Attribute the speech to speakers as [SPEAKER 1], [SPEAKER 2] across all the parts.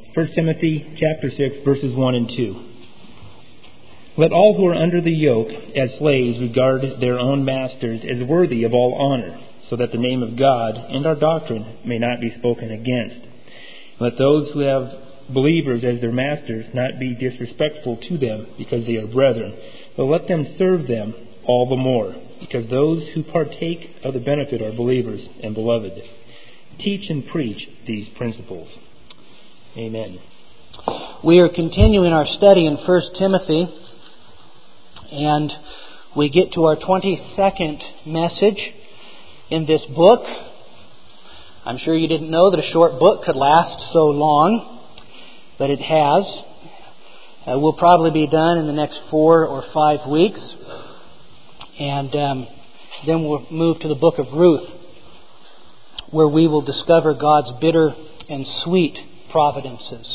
[SPEAKER 1] 1 Timothy chapter 6, verses 1 and 2. Let all who are under the yoke as slaves regard their own masters as worthy of all honor, so that the name of God and our doctrine may not be spoken against. Let those who have believers as their masters not be disrespectful to them because they are brethren, but let them serve them all the more, because those who partake of the benefit are believers and beloved. Teach and preach these principles. Amen.
[SPEAKER 2] We are continuing our study in 1 Timothy, and we get to our 22nd message in this book. I'm sure you didn't know that a short book could last so long, but it has. We'll probably be done in the next 4 or 5 weeks, and then we'll move to the book of Ruth, where we will discover God's bitter and sweet providences.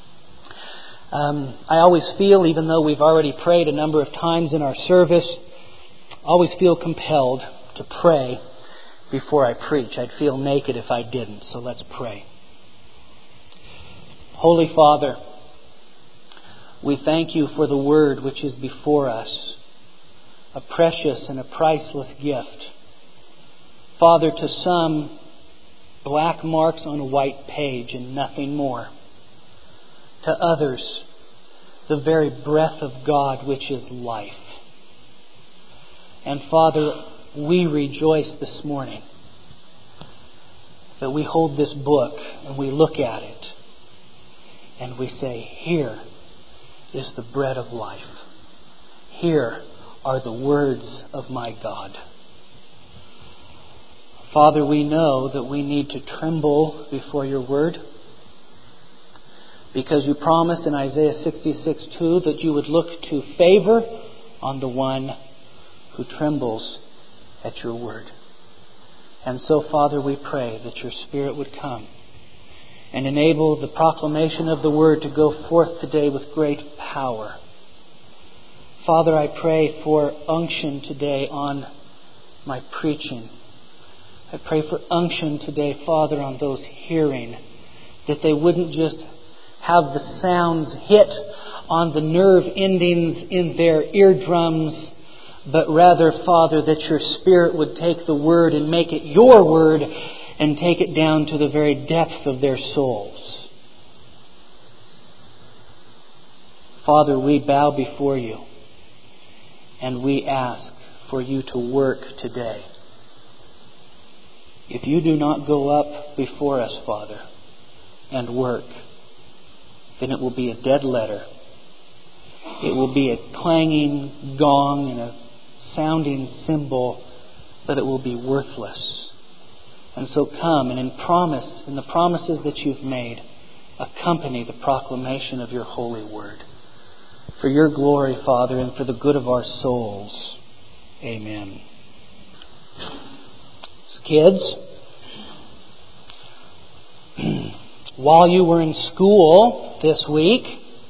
[SPEAKER 2] I always feel, even though we've already prayed a number of times in our service, always feel compelled to pray before I preach. I'd feel naked if I didn't, so let's pray. Holy Father, we thank you for the Word which is before us, a precious and a priceless gift. Father, to some, black marks on a white page and nothing more. To others, the very breath of God, which is life. And Father, we rejoice this morning that we hold this book and we look at it and we say, here is the bread of life. Here are the words of my God. Father, we know that we need to tremble before your word, because you promised in Isaiah 66:2 that you would look to favor on the one who trembles at your word. And so, Father, we pray that your Spirit would come and enable the proclamation of the word to go forth today with great power. Father, I pray for unction today on my preaching. I pray for unction today, Father, on those hearing, that they wouldn't just have the sounds hit on the nerve endings in their eardrums, but rather, Father, that your Spirit would take the word and make it your word and take it down to the very depth of their souls. Father, we bow before you and we ask for you to work today. If you do not go up before us, Father, and work, then it will be a dead letter. It will be a clanging gong and a sounding cymbal, but it will be worthless. And so come and in the promises that you've made, accompany the proclamation of your holy word. For your glory, Father, and for the good of our souls. Amen. Kids, while you were in school this week,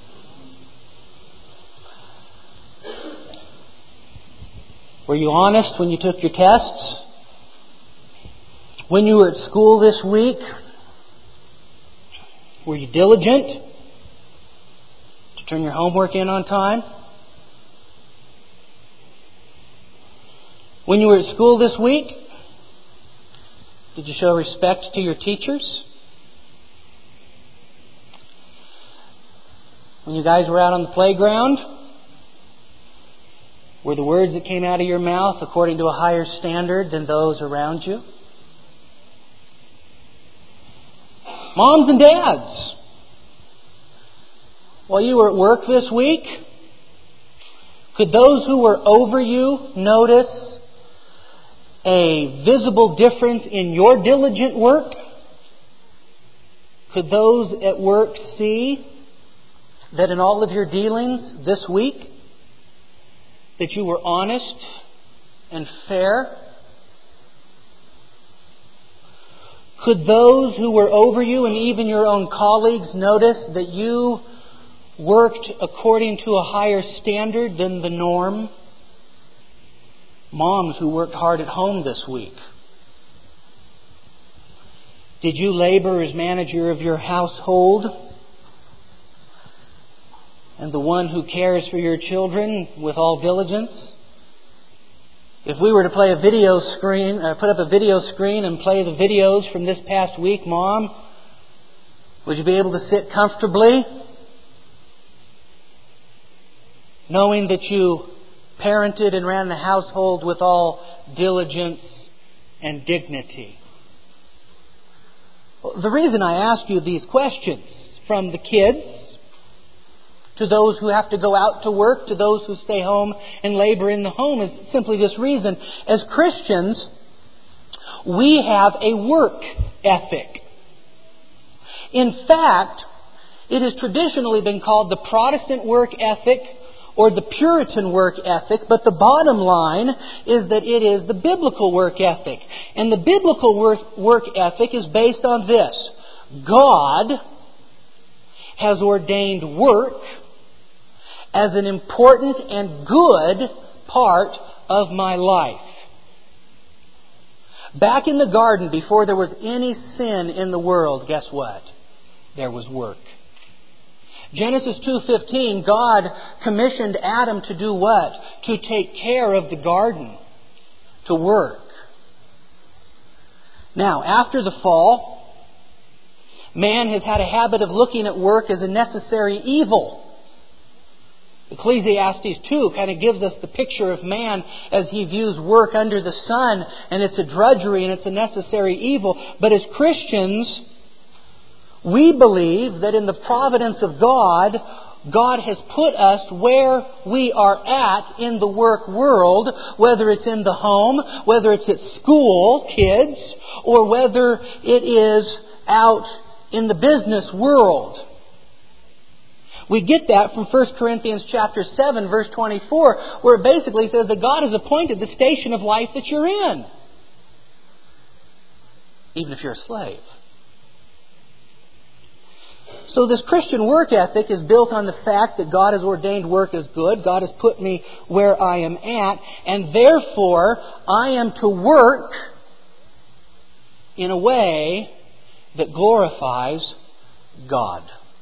[SPEAKER 2] were you honest when you took your tests? When you were at school this week, were you diligent to turn your homework in on time? When you were at school this week, did you show respect to your teachers? When you guys were out on the playground, were the words that came out of your mouth according to a higher standard than those around you? Moms and dads, while you were at work this week, could those who were over you notice a visible difference in your diligent work? Could those at work see that in all of your dealings this week, that you were honest and fair? Could those who were over you and even your own colleagues notice that you worked according to a higher standard than the norm? Moms who worked hard at home this week, did you labor as manager of your household and the one who cares for your children with all diligence. If we were to play a video screen, put up a video screen and play the videos from this past week, Mom, would you be able to sit comfortably, knowing that you parented and ran the household with all diligence and dignity? The reason I ask you these questions, from the kids to those who have to go out to work, to those who stay home and labor in the home, is simply this reason. As Christians, we have a work ethic. In fact, it has traditionally been called the Protestant work ethic or the Puritan work ethic, but the bottom line is that it is the biblical work ethic. And the biblical work ethic is based on this: God has ordained work as an important and good part of my life. Back in the garden, before there was any sin in the world, guess what? There was work. Genesis 2:15, God commissioned Adam to do what? To take care of the garden, to work. Now, after the fall, man has had a habit of looking at work as a necessary evil. Ecclesiastes 2 kind of gives us the picture of man as he views work under the sun, and it's a drudgery and it's a necessary evil. But as Christians, we believe that in the providence of God, God has put us where we are at in the work world, whether it's in the home, whether it's at school, kids, or whether it is out in the business world. We get that from 1 Corinthians chapter 7, verse 24, where it basically says that God has appointed the station of life that you're in, even if you're a slave. So this Christian work ethic is built on the fact that God has ordained work as good. God has put me where I am at, and therefore I am to work in a way that glorifies God.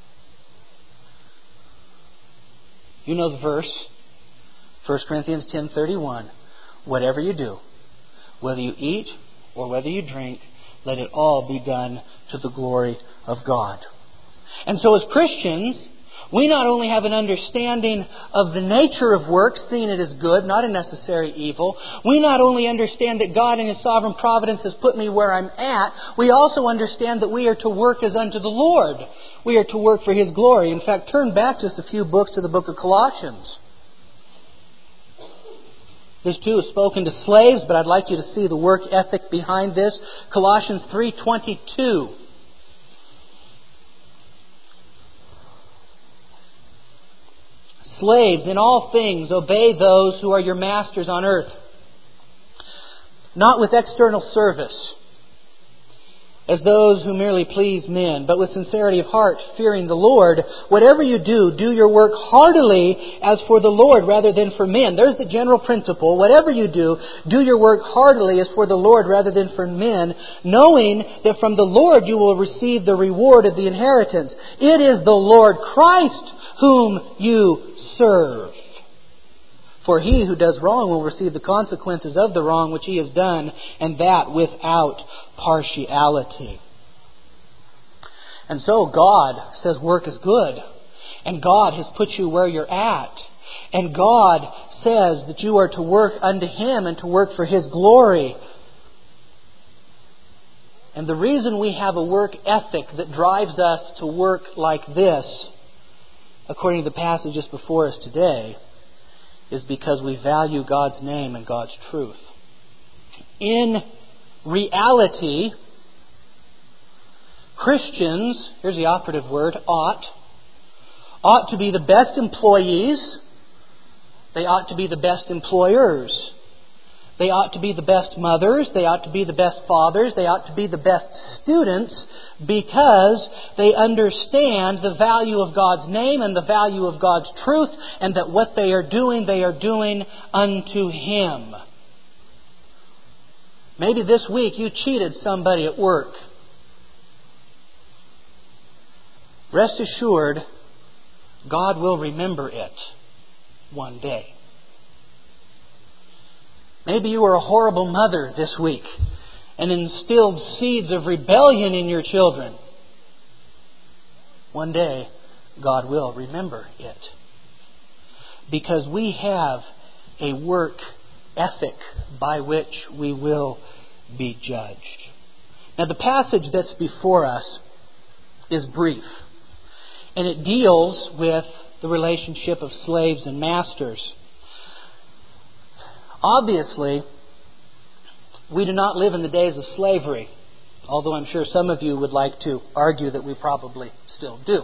[SPEAKER 2] You know the verse, 1 Corinthians 10:31. Whatever you do, whether you eat or whether you drink, let it all be done to the glory of God. And so as Christians, we not only have an understanding of the nature of work, seeing it as good, not a necessary evil. We not only understand that God in His sovereign providence has put me where I'm at, we also understand that we are to work as unto the Lord. We are to work for His glory. In fact, turn back just a few books to the book of Colossians. This too is spoken to slaves, but I'd like you to see the work ethic behind this. Colossians 3:22. Slaves, in all things, obey those who are your masters on earth, not with external service, as those who merely please men, but with sincerity of heart, fearing the Lord. Whatever you do, do your work heartily as for the Lord rather than for men. There's the general principle. Whatever you do, do your work heartily as for the Lord rather than for men, knowing that from the Lord you will receive the reward of the inheritance. It is the Lord Christ whom you serve. For he who does wrong will receive the consequences of the wrong which he has done, and that without partiality. And so God says work is good. And God has put you where you're at. And God says that you are to work unto Him and to work for His glory. And the reason we have a work ethic that drives us to work like this, according to the passages before us today, is because we value God's name and God's truth. In reality, Christians, here's the operative word, ought to be the best employees. They ought to be the best employers. They ought to be the best mothers. They ought to be the best fathers. They ought to be the best students, because they understand the value of God's name and the value of God's truth, and that what they are doing unto Him. Maybe this week you cheated somebody at work. Rest assured, God will remember it one day. Maybe you were a horrible mother this week and instilled seeds of rebellion in your children. One day, God will remember it. Because we have a work ethic by which we will be judged. Now, the passage that's before us is brief. And it deals with the relationship of slaves and masters. Obviously, we do not live in the days of slavery, although I'm sure some of you would like to argue that we probably still do.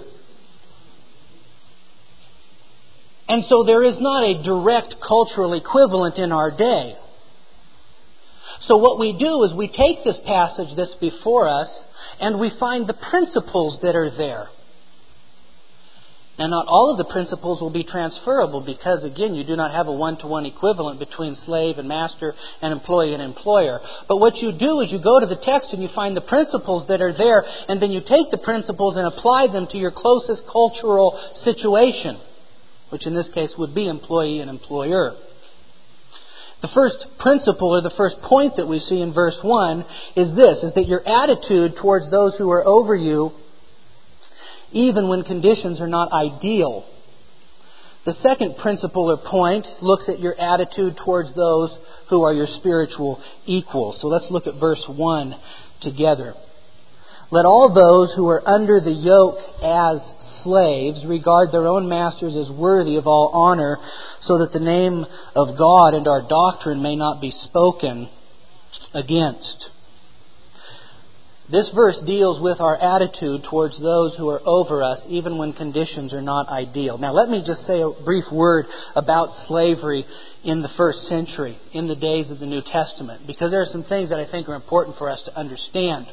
[SPEAKER 2] And so there is not a direct cultural equivalent in our day. So what we do is we take this passage that's before us and we find the principles that are there. Now, not all of the principles will be transferable because, again, you do not have a one-to-one equivalent between slave and master and employee and employer. But what you do is you go to the text and you find the principles that are there, and then you take the principles and apply them to your closest cultural situation, which in this case would be employee and employer. The first principle or the first point that we see in verse 1 is this, is that your attitude towards those who are over you, even when conditions are not ideal. The second principle or point looks at your attitude towards those who are your spiritual equals. So let's look at verse 1 together. Let all those who are under the yoke as slaves regard their own masters as worthy of all honor, so that the name of God and our doctrine may not be spoken against. This verse deals with our attitude towards those who are over us, even when conditions are not ideal. Now, let me just say a brief word about slavery in the first century, in the days of the New Testament, because there are some things that I think are important for us to understand.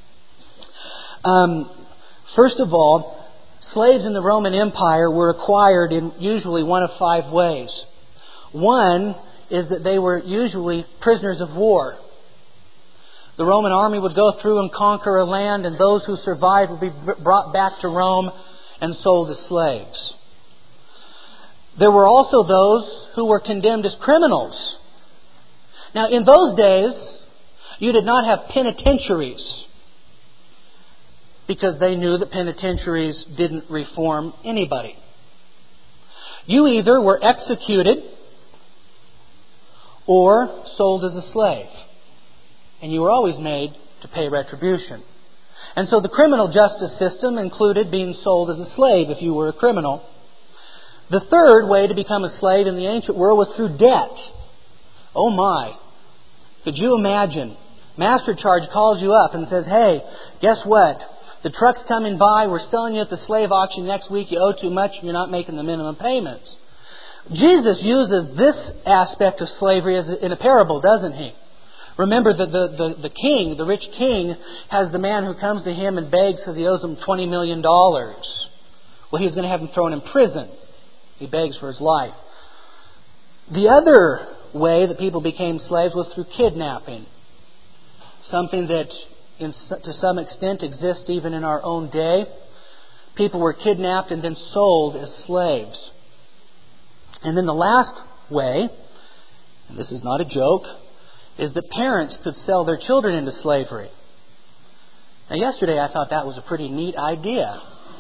[SPEAKER 2] First of all, slaves in the Roman Empire were acquired in usually one of 5 ways. One is that they were usually prisoners of war. The Roman army would go through and conquer a land, and those who survived would be brought back to Rome and sold as slaves. There were also those who were condemned as criminals. Now, in those days, you did not have penitentiaries, because they knew that penitentiaries didn't reform anybody. You either were executed or sold as a slave. And you were always made to pay retribution. And so the criminal justice system included being sold as a slave if you were a criminal. The third way to become a slave in the ancient world was through debt. Oh my! Could you imagine? Master Charge calls you up and says, hey, guess what? The truck's coming by, we're selling you at the slave auction next week, you owe too much, you're not making the minimum payments. Jesus uses this aspect of slavery in a parable, doesn't he? Remember that the king, the rich king, has the man who comes to him and begs because he owes him $20 million. Well, he was going to have him thrown in prison. He begs for his life. The other way that people became slaves was through kidnapping. Something that, to some extent, exists even in our own day. People were kidnapped and then sold as slaves. And then the last way, and this is not a joke, is that parents could sell their children into slavery. Now, yesterday I thought that was a pretty neat idea.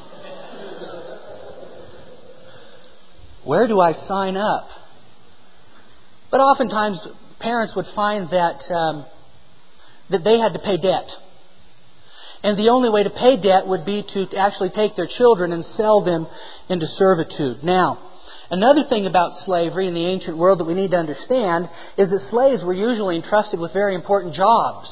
[SPEAKER 2] Where do I sign up? But oftentimes parents would find that they had to pay debt. And the only way to pay debt would be to actually take their children and sell them into servitude. Now, another thing about slavery in the ancient world that we need to understand is that slaves were usually entrusted with very important jobs.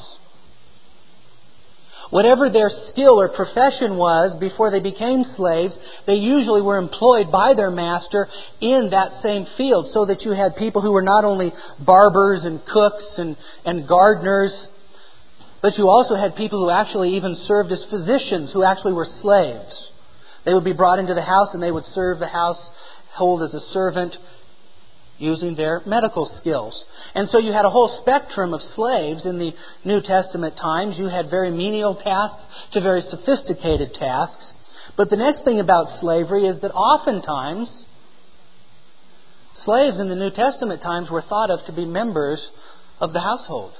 [SPEAKER 2] Whatever their skill or profession was before they became slaves, they usually were employed by their master in that same field, so that you had people who were not only barbers and cooks and gardeners, but you also had people who actually even served as physicians, who actually were slaves. They would be brought into the house and they would serve the household as a servant using their medical skills. And so you had a whole spectrum of slaves in the New Testament times. You had very menial tasks to very sophisticated tasks. But the next thing about slavery is that oftentimes slaves in the New Testament times were thought of to be members of the household.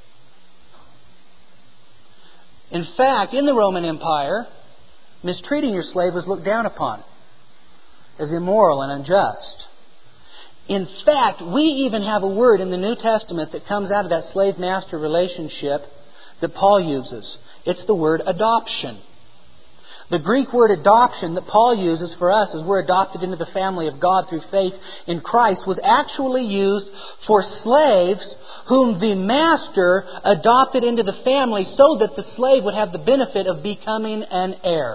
[SPEAKER 2] In fact, in the Roman Empire, mistreating your slave was looked down upon as immoral and unjust. In fact, we even have a word in the New Testament that comes out of that slave-master relationship that Paul uses. It's the word adoption. The Greek word adoption that Paul uses for us as we're adopted into the family of God through faith in Christ was actually used for slaves whom the master adopted into the family so that the slave would have the benefit of becoming an heir.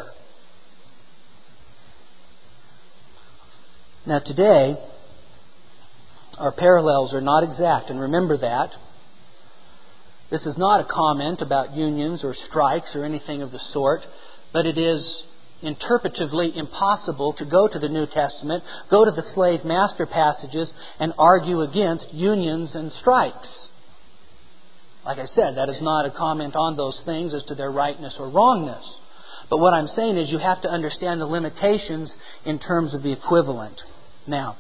[SPEAKER 2] Now today, our parallels are not exact, and remember that. This is not a comment about unions or strikes or anything of the sort, but it is interpretively impossible to go to the New Testament, go to the slave master passages, and argue against unions and strikes. Like I said, that is not a comment on those things as to their rightness or wrongness. But what I'm saying is you have to understand the limitations in terms of the equivalent. Now,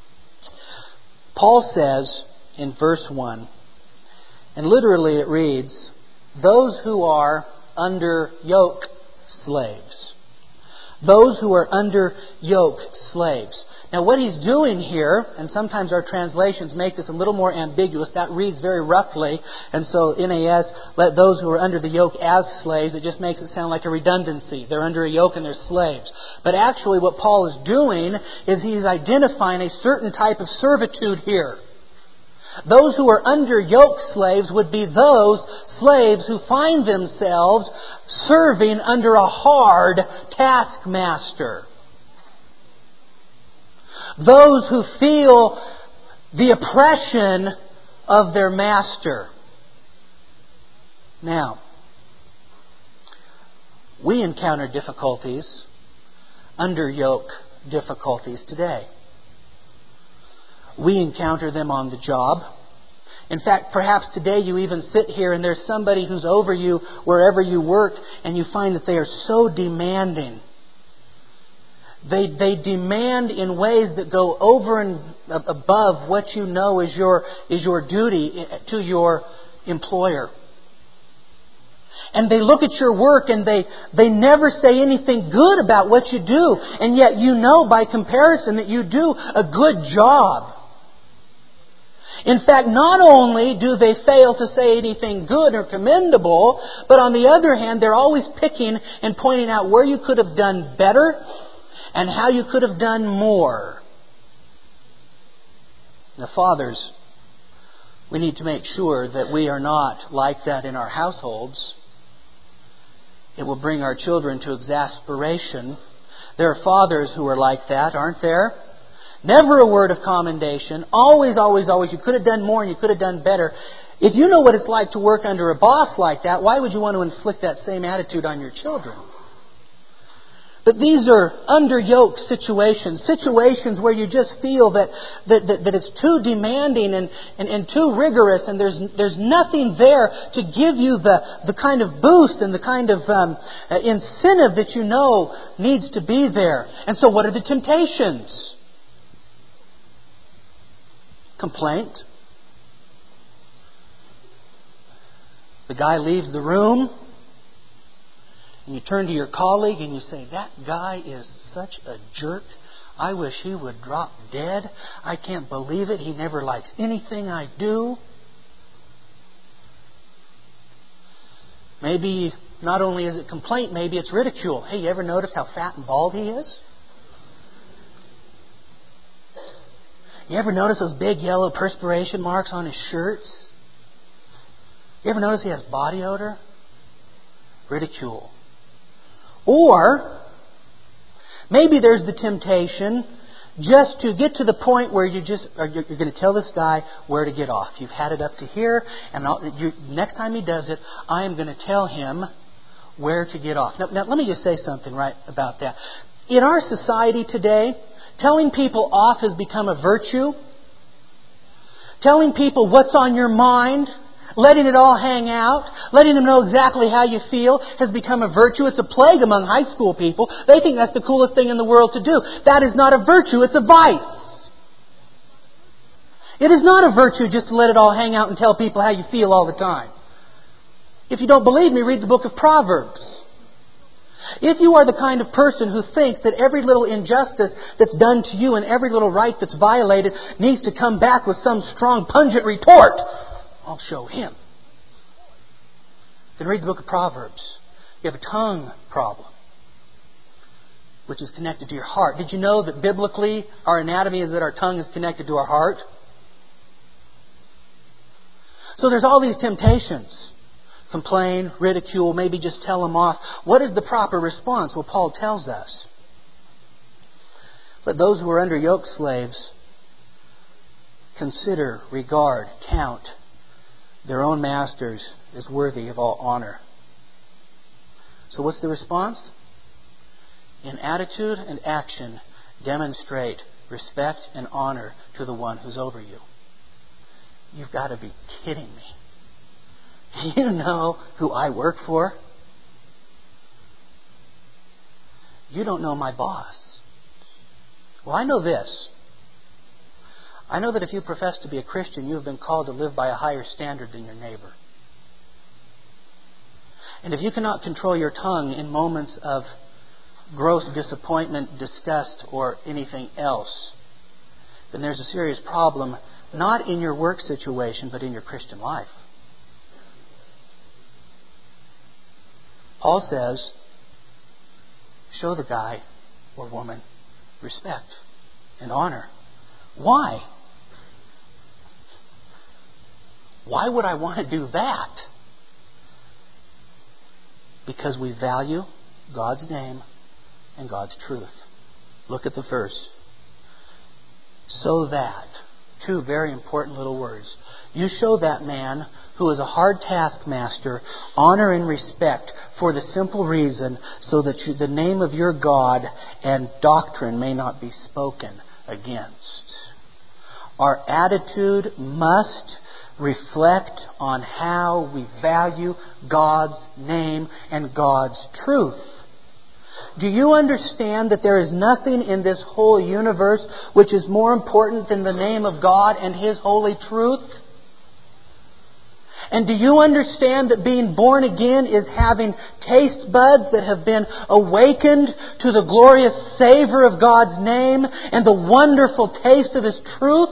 [SPEAKER 2] Paul says in verse 1, and literally it reads, those who are under yoke slaves. Those who are under yoke slaves. Now what he's doing here, and sometimes our translations make this a little more ambiguous, that reads very roughly, and so NAS, let those who are under the yoke as slaves, it just makes it sound like a redundancy. They're under a yoke and they're slaves. But actually what Paul is doing is he's identifying a certain type of servitude here. Those who are under yoke slaves would be those slaves who find themselves serving under a hard taskmaster. Those who feel the oppression of their master. Now, we encounter difficulties, under yoke difficulties today. We encounter them on the job. In fact, perhaps today you even sit here and there's somebody who's over you wherever you work and you find that they are so demanding. They demand in ways that go over and above what you know is your duty to your employer. And they look at your work and they never say anything good about what you do. And yet you know by comparison that you do a good job. In fact, not only do they fail to say anything good or commendable, but on the other hand, they're always picking and pointing out where you could have done better and how you could have done more. Now, fathers, we need to make sure that we are not like that in our households. It will bring our children to exasperation. There are fathers who are like that, aren't there? Never a word of commendation. Always, always, always. You could have done more and you could have done better. If you know what it's like to work under a boss like that, why would you want to inflict that same attitude on your children? But these are under yoke situations. Situations where you just feel that it's too demanding and too rigorous, and there's nothing there to give you the kind of boost and the kind of incentive that you know needs to be there. And so what are the temptations? Complaint. The guy leaves the room and you turn to your colleague and you say, that guy is such a jerk. I wish he would drop dead. I can't believe it. He never likes anything I do. Maybe not only is it complaint, maybe it's ridicule. Hey, you ever notice how fat and bald he is? You ever notice those big yellow perspiration marks on his shirts? You ever notice he has body odor? Ridicule. Or maybe there's the temptation just to get to the point where you're going to tell this guy where to get off. You've had it up to here, and next time he does it, I am going to tell him where to get off. Now, let me just say something right about that. In our society today, telling people off has become a virtue. Telling people what's on your mind, letting it all hang out, letting them know exactly how you feel has become a virtue. It's a plague among high school people. They think that's the coolest thing in the world to do. That is not a virtue, it's a vice. It is not a virtue just to let it all hang out and tell people how you feel all the time. If you don't believe me, read the book of Proverbs. If you are the kind of person who thinks that every little injustice that's done to you and every little right that's violated needs to come back with some strong, pungent retort, I'll show him. Then read the book of Proverbs. You have a tongue problem, which is connected to your heart. Did you know that biblically our anatomy is that our tongue is connected to our heart? So there's all these temptations. Complain, ridicule, maybe just tell them off. What is the proper response? Well, Paul tells us. Let those who are under yoke slaves consider, regard, count their own masters as worthy of all honor. So what's the response? In attitude and action, demonstrate respect and honor to the one who's over you. You've got to be kidding me. You know who I work for? You don't know my boss. Well, I know this. I know that if you profess to be a Christian, you have been called to live by a higher standard than your neighbor. And if you cannot control your tongue in moments of gross disappointment, disgust, or anything else, then there's a serious problem, not in your work situation, but in your Christian life. Paul says, show the guy or woman respect and honor. Why? Why would I want to do that? Because we value God's name and God's truth. Look at the verse. So that, two very important little words. You show that man who is a hard taskmaster honor and respect for the simple reason so that the name of your God and doctrine may not be spoken against. Our attitude must reflect on how we value God's name and God's truth. Do you understand that there is nothing in this whole universe which is more important than the name of God and His holy truth? And do you understand that being born again is having taste buds that have been awakened to the glorious savor of God's name and the wonderful taste of His truth?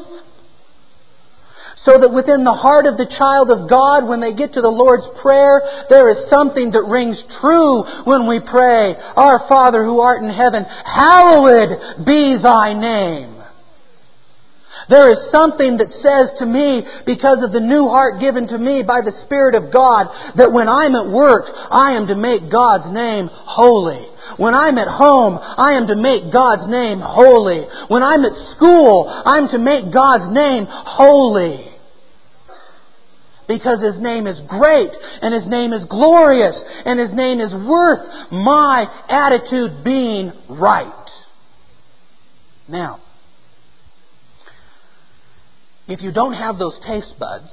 [SPEAKER 2] So that within the heart of the child of God, when they get to the Lord's Prayer, there is something that rings true when we pray, Our Father who art in heaven, hallowed be Thy name. There is something that says to me, because of the new heart given to me by the Spirit of God, that when I'm at work, I am to make God's name holy. When I'm at home, I am to make God's name holy. When I'm at school, I'm to make God's name holy. Because His name is great, and His name is glorious, and His name is worth my attitude being right. Now, if you don't have those taste buds,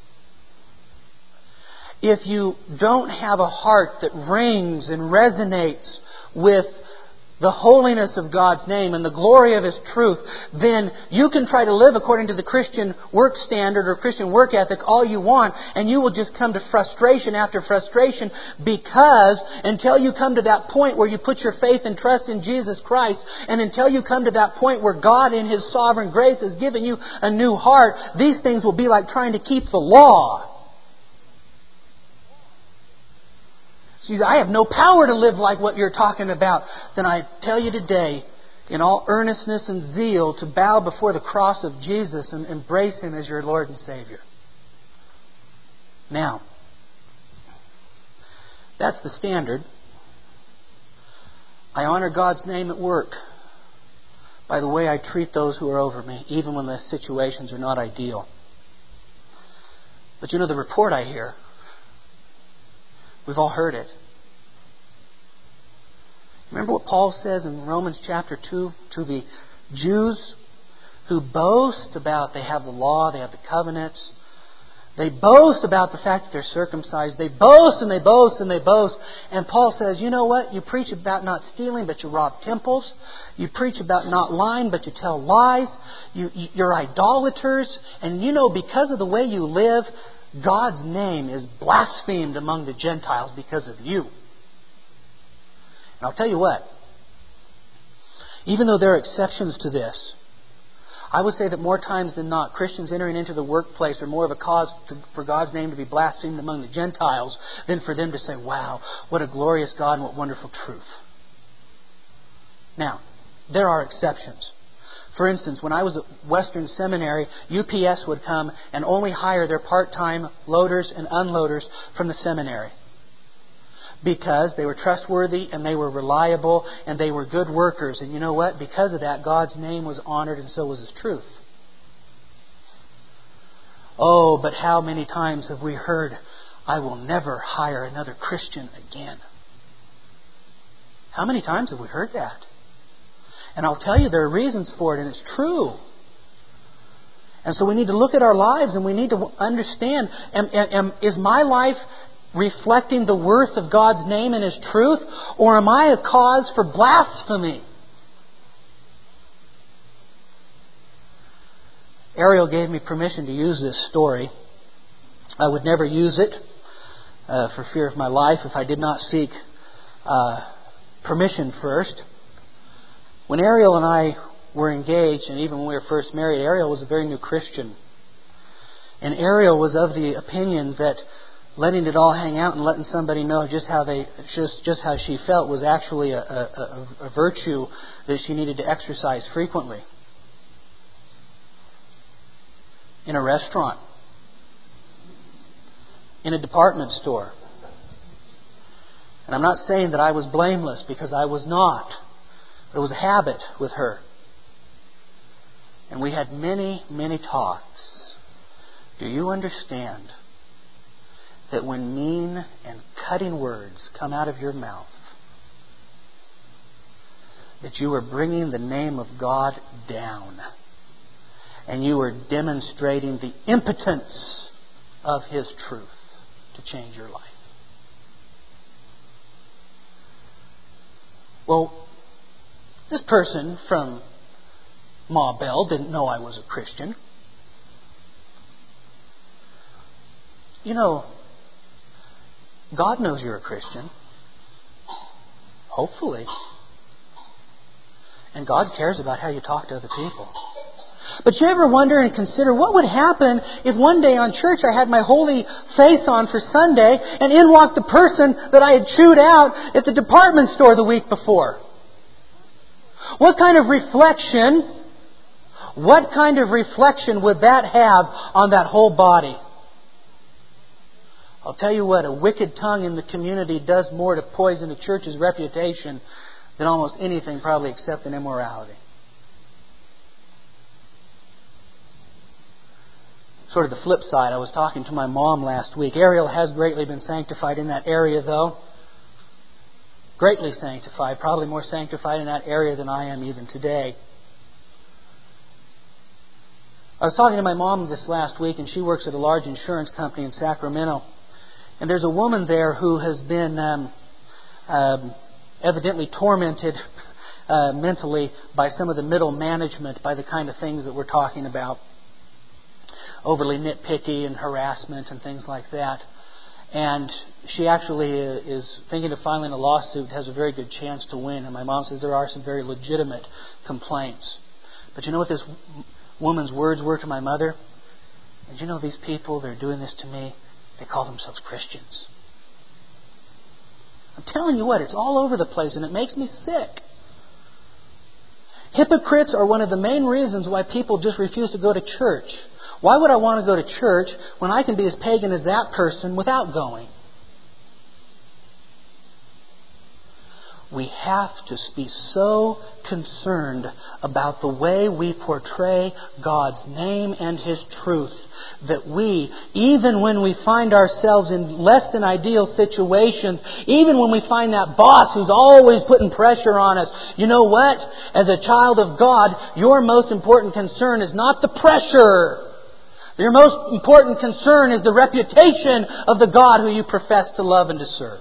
[SPEAKER 2] if you don't have a heart that rings and resonates with the holiness of God's name and the glory of His truth, then you can try to live according to the Christian work standard or Christian work ethic all you want, and you will just come to frustration after frustration, because until you come to that point where you put your faith and trust in Jesus Christ, and until you come to that point where God in His sovereign grace has given you a new heart, these things will be like trying to keep the law. See, I have no power to live like what you're talking about. Then I tell you today, in all earnestness and zeal, to bow before the cross of Jesus and embrace Him as your Lord and Savior. Now, that's the standard. I honor God's name at work by the way I treat those who are over me, even when the situations are not ideal. But you know the report I hear? We've all heard it. Remember what Paul says in Romans chapter 2 to the Jews who boast about they have the law, they have the covenants, They boast about the fact that they're circumcised. They boast and they boast and they boast. And Paul says, you know what? You preach about not stealing, but you rob temples. You preach about not lying, but you tell lies. You're idolaters. And you know, because of the way you live, God's name is blasphemed among the Gentiles because of you. And I'll tell you what. Even though there are exceptions to this, I would say that more times than not, Christians entering into the workplace are more of a cause for God's name to be blasphemed among the Gentiles than for them to say, wow, what a glorious God and what wonderful truth. Now, there are exceptions. For instance, when I was at Western Seminary, UPS would come and only hire their part-time loaders and unloaders from the seminary, because they were trustworthy and they were reliable and they were good workers. And you know what? Because of that, God's name was honored and so was His truth. Oh, but how many times have we heard, I will never hire another Christian again? How many times have we heard that? And I'll tell you, there are reasons for it, and it's true. And so we need to look at our lives and we need to understand, is my life reflecting the worth of God's name and His truth? Or am I a cause for blasphemy? Ariel gave me permission to use this story. I would never use it for fear of my life if I did not seek permission first. When Ariel and I were engaged, and even when we were first married, Ariel was a very new Christian. And Ariel was of the opinion that letting it all hang out and letting somebody know just how she felt was actually a virtue that she needed to exercise frequently. In a restaurant, in a department store. And I'm not saying that I was blameless, because I was not. But it was a habit with her. And we had many, many talks. Do you understand that when mean and cutting words come out of your mouth, that you are bringing the name of God down, and you are demonstrating the impotence of His truth to change your life? Well, this person from Ma Bell didn't know I was a Christian. You know, God knows you're a Christian. Hopefully. And God cares about how you talk to other people. But you ever wonder and consider what would happen if one day on church I had my holy face on for Sunday and in walked the person that I had chewed out at the department store the week before? What kind of reflection would that have on that whole body? I'll tell you what, a wicked tongue in the community does more to poison a church's reputation than almost anything, probably except an immorality. Sort of the flip side, I was talking to my mom last week. Ariel has greatly been sanctified in that area, though. Greatly sanctified, probably more sanctified in that area than I am even today. I was talking to my mom this last week, and she works at a large insurance company in Sacramento. And there's a woman there who has been evidently tormented mentally by some of the middle management, by the kind of things that we're talking about. Overly nitpicky and harassment and things like that. And she actually is thinking of filing a lawsuit, has a very good chance to win. And my mom says there are some very legitimate complaints. But you know what this woman's words were to my mother? And you know, these people, they're doing this to me. They call themselves Christians. I'm telling you what, it's all over the place and it makes me sick. Hypocrites are one of the main reasons why people just refuse to go to church. Why would I want to go to church when I can be as pagan as that person without going? We have to be so concerned about the way we portray God's name and His truth that we, even when we find ourselves in less than ideal situations, even when we find that boss who's always putting pressure on us, you know what? As a child of God, your most important concern is not the pressure. Your most important concern is the reputation of the God who you profess to love and to serve.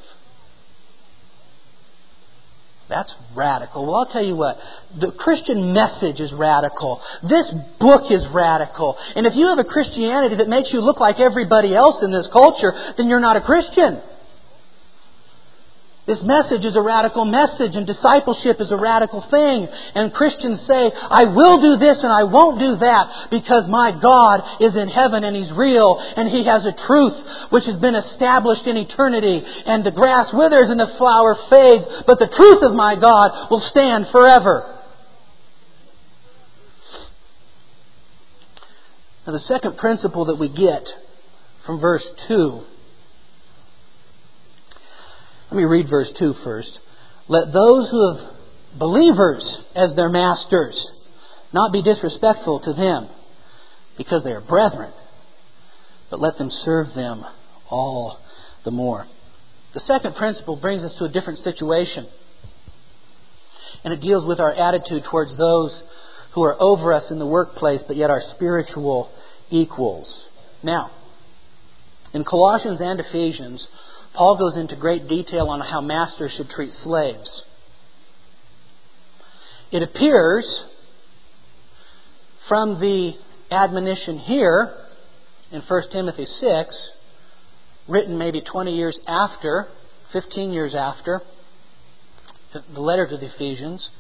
[SPEAKER 2] That's radical. Well, I'll tell you what. The Christian message is radical. This book is radical. And if you have a Christianity that makes you look like everybody else in this culture, then you're not a Christian. This message is a radical message, and discipleship is a radical thing. And Christians say, I will do this and I won't do that because my God is in heaven and He's real and He has a truth which has been established in eternity. And the grass withers and the flower fades, but the truth of my God will stand forever. Now, the second principle that we get from verse 2. Let me read verse 2 first. Let those who have believers as their masters not be disrespectful to them because they are brethren, but let them serve them all the more. The second principle brings us to a different situation. And it deals with our attitude towards those who are over us in the workplace, but yet are spiritual equals. Now, in Colossians and Ephesians, Paul goes into great detail on how masters should treat slaves. It appears from the admonition here in 1 Timothy 6, written maybe 20 years after, 15 years after, the letter to the Ephesians,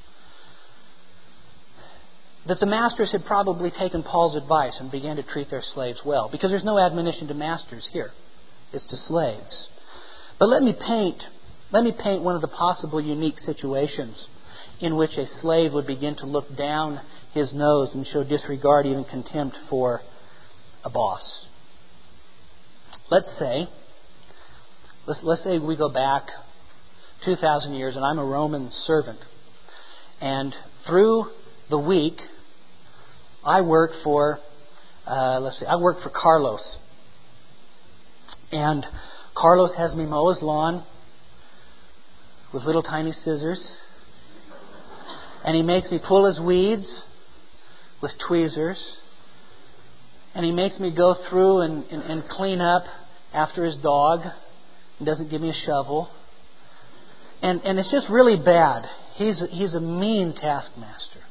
[SPEAKER 2] that the masters had probably taken Paul's advice and began to treat their slaves well. Because there's no admonition to masters here. It's to slaves. But let me paint one of the possible unique situations in which a slave would begin to look down his nose and show disregard, even contempt for a boss. Let's say we go back 2,000 years and I'm a Roman servant. And through the week, I work for Carlos. And Carlos has me mow his lawn with little tiny scissors. And he makes me pull his weeds with tweezers. And he makes me go through and clean up after his dog. He doesn't give me a shovel. And it's just really bad. He's a mean taskmaster.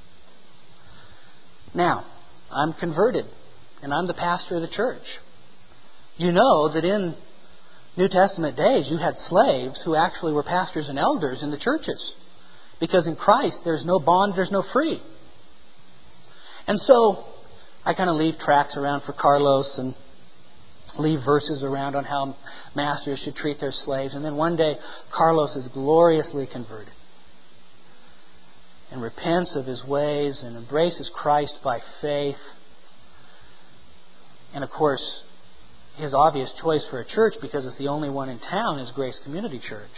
[SPEAKER 2] Now, I'm converted. And I'm the pastor of the church. You know that in New Testament days you had slaves who actually were pastors and elders in the churches. Because in Christ there's no bond, there's no free. And so I kind of leave tracts around for Carlos and leave verses around on how masters should treat their slaves. And then one day Carlos is gloriously converted and repents of his ways and embraces Christ by faith. And of course, his obvious choice for a church, because it's the only one in town, is Grace Community Church.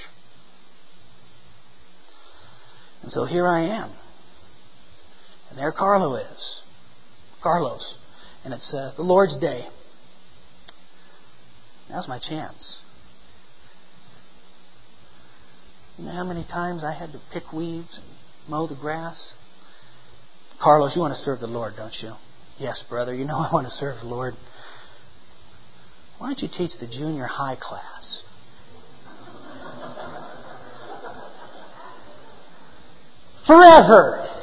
[SPEAKER 2] And so here I am. And there Carlos. And it's the Lord's Day. Now's my chance. You know how many times I had to pick weeds and mow the grass? Carlos, you want to serve the Lord, don't you? Yes, brother, you know I want to serve the Lord. Why don't you teach the junior high class? Forever!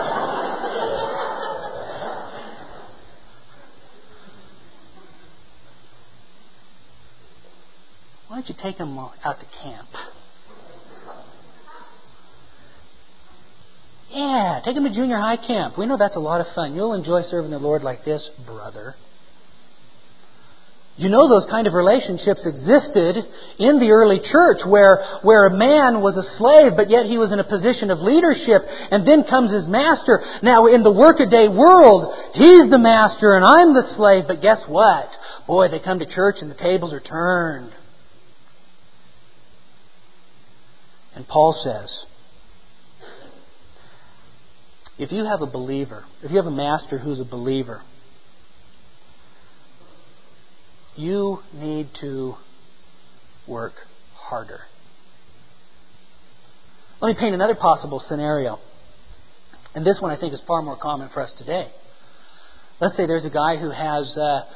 [SPEAKER 2] Why don't you take them out to camp? Yeah, take them to junior high camp. We know that's a lot of fun. You'll enjoy serving the Lord like this, brother. You know those kind of relationships existed in the early church where a man was a slave, but yet he was in a position of leadership, and then comes his master. Now in the workaday world, he's the master and I'm the slave, but guess what? Boy, they come to church and the tables are turned. And Paul says, if you have a believer, if you have a master who's a believer, you need to work harder. Let me paint another possible scenario. And this one I think is far more common for us today. Let's say there's a guy who has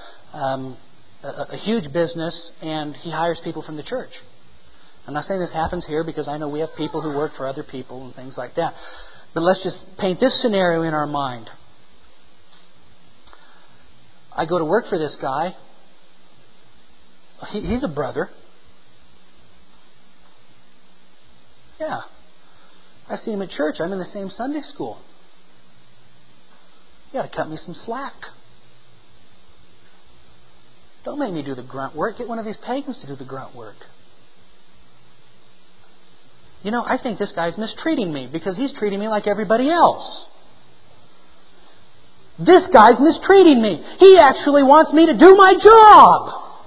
[SPEAKER 2] a huge business and he hires people from the church. I'm not saying this happens here because I know we have people who work for other people and things like that. But let's just paint this scenario in our mind. I go to work for this guy. He's a brother. Yeah. I see him at church. I'm in the same Sunday school. You got to cut me some slack. Don't make me do the grunt work. Get one of these pagans to do the grunt work. You know, I think this guy's mistreating me because he's treating me like everybody else. This guy's mistreating me. He actually wants me to do my job.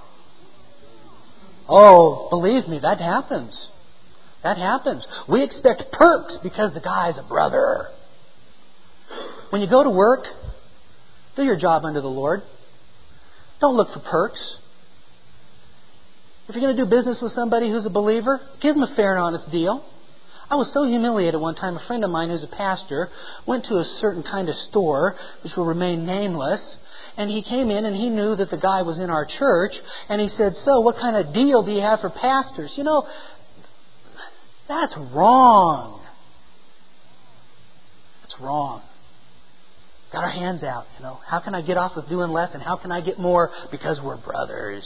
[SPEAKER 2] Oh, believe me, that happens. That happens. We expect perks because the guy's a brother. When you go to work, do your job unto the Lord. Don't look for perks. If you're going to do business with somebody who's a believer, give them a fair and honest deal. I was so humiliated one time. A friend of mine who's a pastor went to a certain kind of store, which will remain nameless, and he came in and he knew that the guy was in our church, and he said, "So, what kind of deal do you have for pastors?" You know, that's wrong. That's wrong. Got our hands out, you know. How can I get off with doing less and how can I get more? Because we're brothers.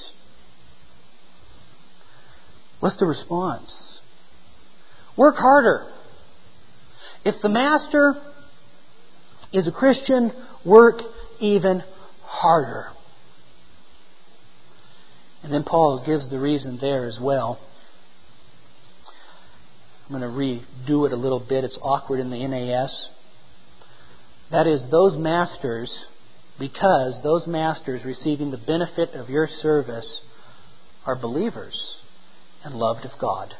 [SPEAKER 2] What's the response? Work harder. If the master is a Christian, work even harder. And then Paul gives the reason there as well. I'm going to redo it a little bit. It's awkward in the NAS. That is, those masters, because those masters receiving the benefit of your service are believers and loved of God.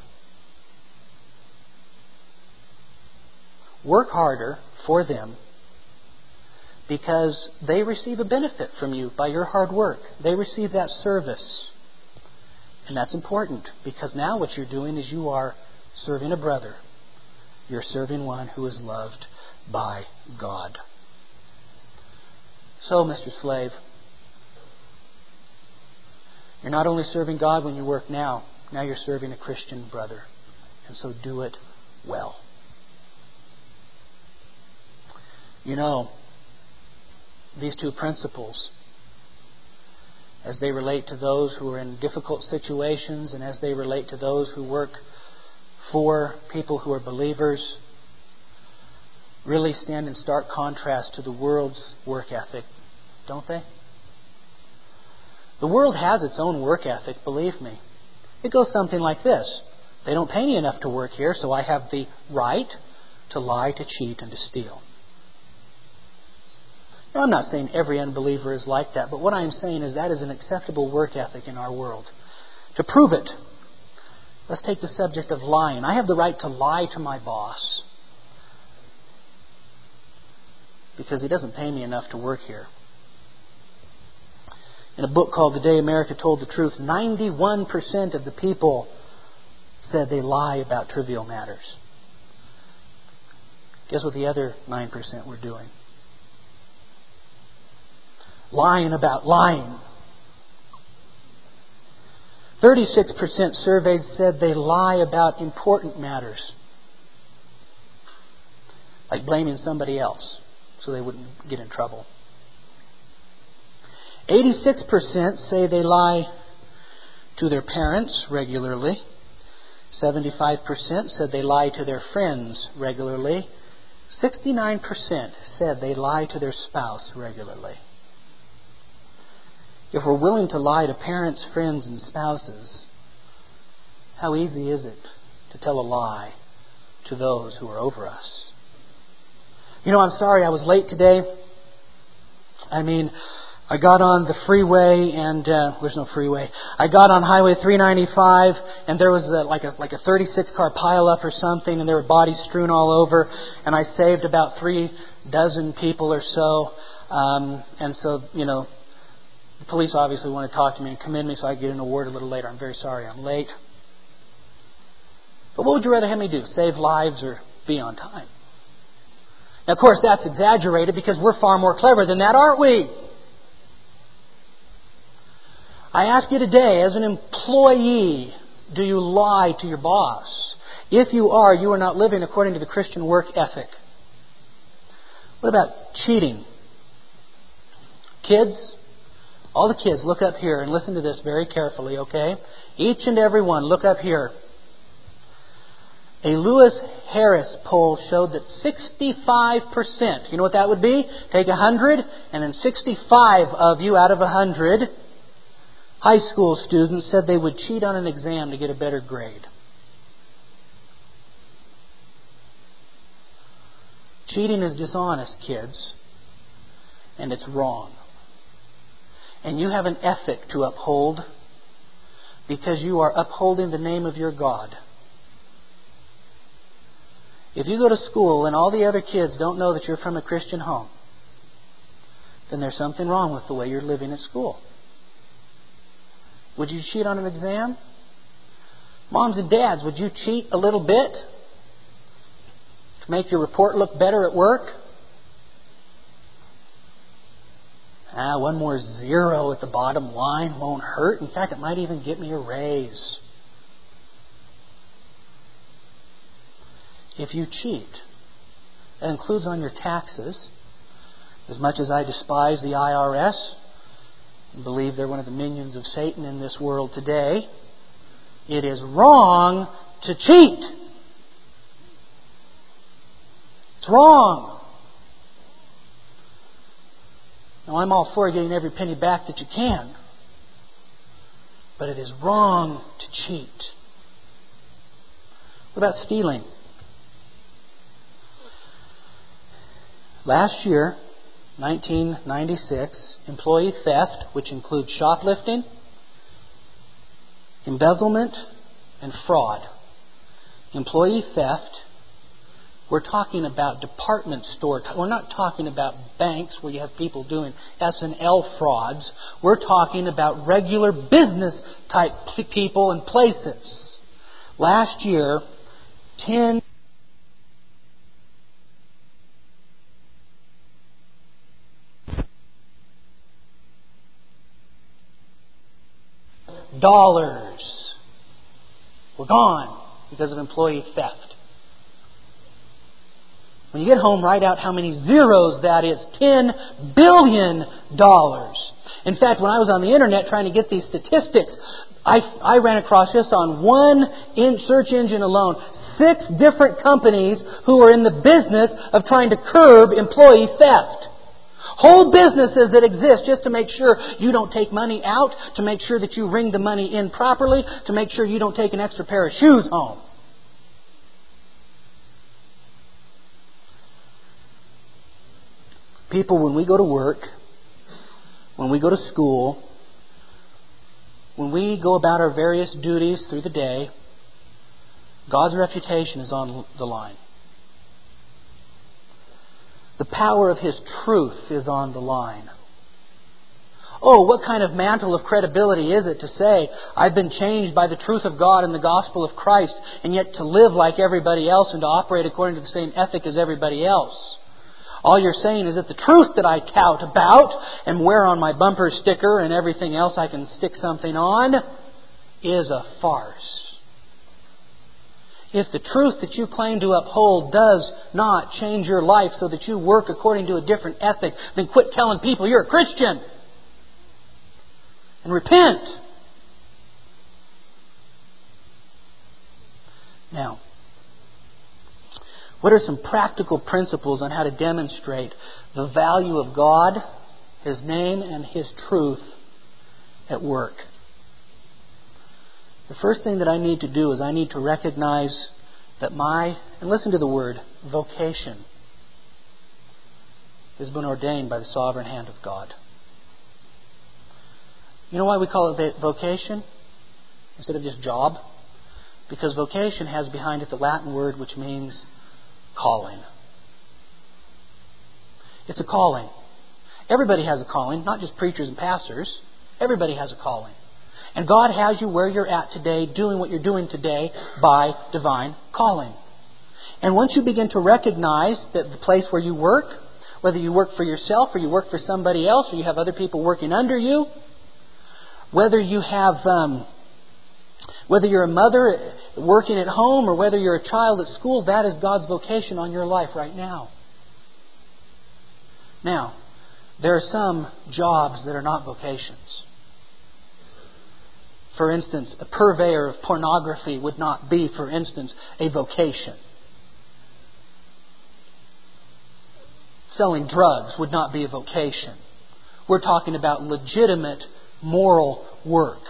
[SPEAKER 2] Work harder for them because they receive a benefit from you by your hard work. They receive that service. And that's important because now what you're doing is you are serving a brother. You're serving one who is loved by God. So, Mr. Slave, you're not only serving God when you work now you're serving a Christian brother. And so do it well. You know, these two principles, as they relate to those who are in difficult situations and as they relate to those who work for people who are believers, really stand in stark contrast to the world's work ethic, don't they? The world has its own work ethic, believe me. It goes something like this. They don't pay me enough to work here, so I have the right to lie, to cheat, and to steal. Now, I'm not saying every unbeliever is like that, but what I'm saying is that is an acceptable work ethic in our world. To prove it, let's take the subject of lying. I have the right to lie to my boss because he doesn't pay me enough to work here. In a book called The Day America Told the Truth, 91% of the people said they lie about trivial matters. Guess what the other 9% were doing? Lying about lying. 36% surveyed said they lie about important matters, like blaming somebody else so they wouldn't get in trouble. 86% say they lie to their parents regularly. 75% said they lie to their friends regularly. 69% said they lie to their spouse regularly. If we're willing to lie to parents, friends, and spouses, how easy is it to tell a lie to those who are over us? You know, I'm sorry I was late today. I got on the freeway and there's no freeway. I got on Highway 395 and there was like a 36-car pileup or something, and there were bodies strewn all over, and I saved about 36 people or so. And so, you know, the police obviously want to talk to me and commend me so I get an award a little later. I'm very sorry I'm late. But what would you rather have me do? Save lives or be on time? Now, of course, that's exaggerated because we're far more clever than that, aren't we? I ask you today, as an employee, do you lie to your boss? If you are not living according to the Christian work ethic. What about cheating? Kids, all the kids, look up here and listen to this very carefully, okay? Each and every one, look up here. A Lewis Harris poll showed that 65%, you know what that would be? Take 100, and then 65 of you out of 100 high school students said they would cheat on an exam to get a better grade. Cheating is dishonest, kids, and it's wrong. And you have an ethic to uphold because you are upholding the name of your God. If you go to school and all the other kids don't know that you're from a Christian home, then there's something wrong with the way you're living at school. Would you cheat on an exam? Moms and dads, would you cheat a little bit to make your report look better at work? One more zero at the bottom line won't hurt. In fact, it might even get me a raise. If you cheat, that includes on your taxes. As much as I despise the IRS and believe they're one of the minions of Satan in this world today, it is wrong to cheat. It's wrong. Now, I'm all for getting every penny back that you can. But it is wrong to cheat. What about stealing? Last year, 1996, employee theft, which includes shoplifting, embezzlement, and fraud. Employee theft, we're talking about department store. We're not talking about banks where you have people doing S&L frauds. We're talking about regular business type people and places. Last year, 10 dollars were gone because of employee theft. When you get home, write out how many zeros that is. $10 billion. In fact, when I was on the internet trying to get these statistics, I ran across just on one search engine alone 6 different companies who are in the business of trying to curb employee theft. Whole businesses that exist just to make sure you don't take money out, to make sure that you ring the money in properly, to make sure you don't take an extra pair of shoes home. People, when we go to work, when we go to school, when we go about our various duties through the day, God's reputation is on the line. The power of His truth is on the line. Oh, what kind of mantle of credibility is it to say, I've been changed by the truth of God and the gospel of Christ, and yet to live like everybody else and to operate according to the same ethic as everybody else? All you're saying is that the truth that I tout about and wear on my bumper sticker and everything else I can stick something on is a farce. If the truth that you claim to uphold does not change your life so that you work according to a different ethic, then quit telling people you're a Christian. And repent. Now, what are some practical principles on how to demonstrate the value of God, His name, and His truth at work? The first thing that I need to do is I need to recognize that and listen to the word, vocation has been ordained by the sovereign hand of God. You know why we call it vocation instead of just job? Because vocation has behind it the Latin word which means calling. It's a calling. Everybody has a calling, not just preachers and pastors. Everybody has a calling. And God has you where you're at today, doing what you're doing today by divine calling. And once you begin to recognize that the place where you work, whether you work for yourself or you work for somebody else or you have other people working under you, Whether you have, whether you're a mother working at home or whether you're a child at school, that is God's vocation on your life right now. Now, there are some jobs that are not vocations. For instance, a purveyor of pornography would not be, for instance, a vocation. Selling drugs would not be a vocation. We're talking about legitimate moral work.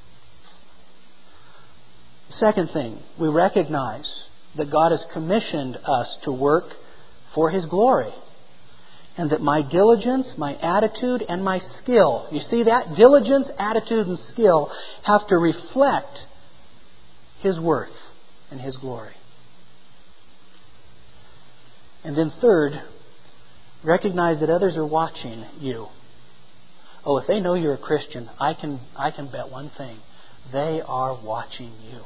[SPEAKER 2] Second thing, we recognize that God has commissioned us to work for His glory. And that my diligence, my attitude, and my skill, you see that? Diligence, attitude, and skill have to reflect His worth and His glory. And then third, recognize that others are watching you. Oh, if they know you're a Christian, I can bet one thing. They are watching you.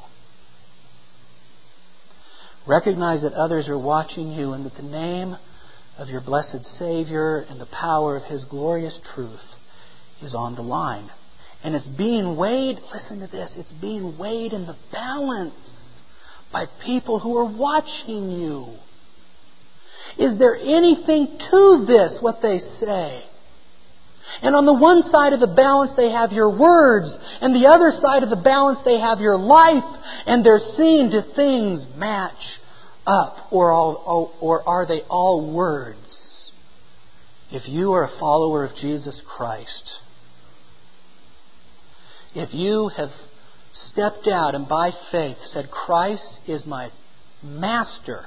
[SPEAKER 2] Recognize that others are watching you and that the name of your blessed Savior and the power of His glorious truth is on the line. And it's being weighed, listen to this, it's being weighed in the balance by people who are watching you. Is there anything to this, what they say? And on the one side of the balance they have your words, and the other side of the balance they have your life, and they're seeing do things match up, or are they all words? If you are a follower of Jesus Christ, if you have stepped out and by faith said, Christ is my master,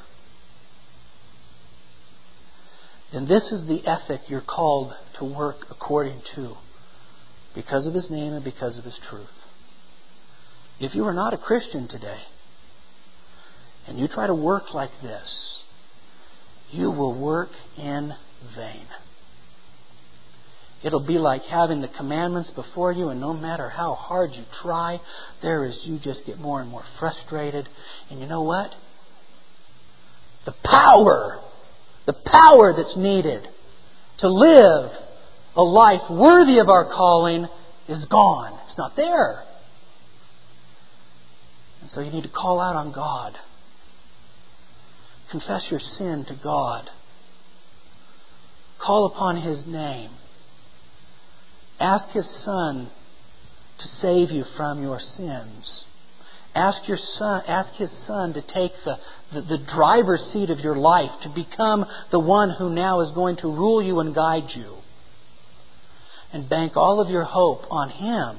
[SPEAKER 2] then this is the ethic you're called to work according to, because of His name and because of His truth. If you are not a Christian today, and you try to work like this, you will work in vain. It'll be like having the commandments before you, and no matter how hard you try, you just get more and more frustrated. And you know what? The power that's needed to live a life worthy of our calling is gone. It's not there. And so you need to call out on God. Confess your sin to God. Call upon His name. Ask His Son to save you from your sins. Ask His Son to take the driver's seat of your life, to become the one who now is going to rule you and guide you. And bank all of your hope on Him.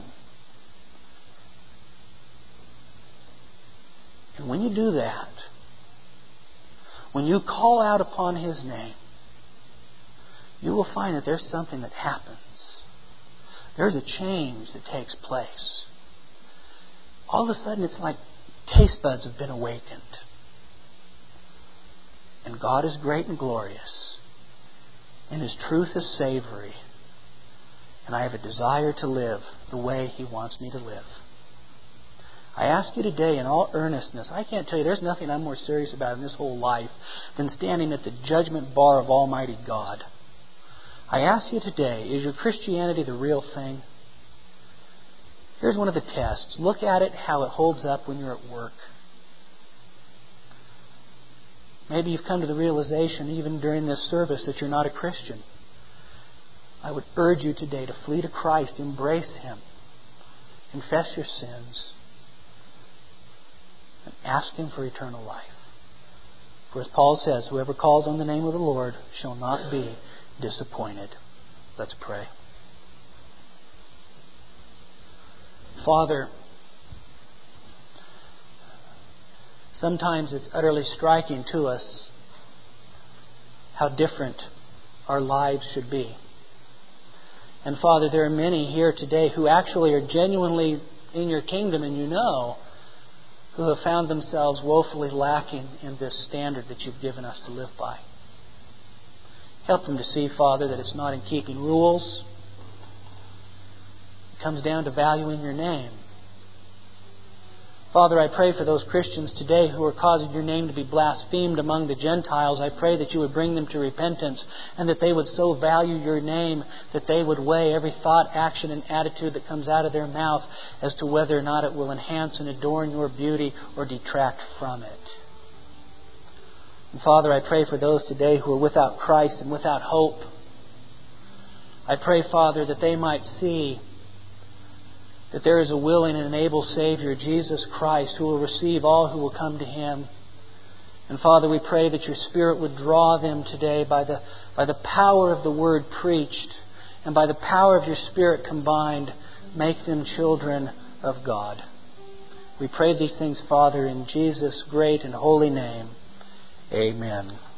[SPEAKER 2] And when you do that, when you call out upon His name, you will find that there's something that happens. There's a change that takes place. All of a sudden it's like taste buds have been awakened. And God is great and glorious. And His truth is savory. And I have a desire to live the way He wants me to live. I ask you today in all earnestness, I can't tell you, there's nothing I'm more serious about in this whole life than standing at the judgment bar of Almighty God. I ask you today, is your Christianity the real thing? Here's one of the tests. Look at it, how it holds up when you're at work. Maybe you've come to the realization, even during this service, that you're not a Christian. I would urge you today to flee to Christ, embrace Him, confess your sins, and ask Him for eternal life. For as Paul says, whoever calls on the name of the Lord shall not be disappointed. Let's pray. Father, sometimes it's utterly striking to us how different our lives should be. And Father, there are many here today who actually are genuinely in Your kingdom, and You know, who have found themselves woefully lacking in this standard that You've given us to live by. Help them to see, Father, that it's not in keeping rules. It comes down to valuing Your name. Father, I pray for those Christians today who are causing your name to be blasphemed among the Gentiles. I pray that you would bring them to repentance and that they would so value your name that they would weigh every thought, action, and attitude that comes out of their mouth as to whether or not it will enhance and adorn your beauty or detract from it. And Father, I pray for those today who are without Christ and without hope. I pray, Father, that they might see that there is a willing and an able Savior, Jesus Christ, who will receive all who will come to Him. And Father, we pray that your Spirit would draw them today by the power of the Word preached and by the power of your Spirit combined, make them children of God. We pray these things, Father, in Jesus' great and holy name. Amen.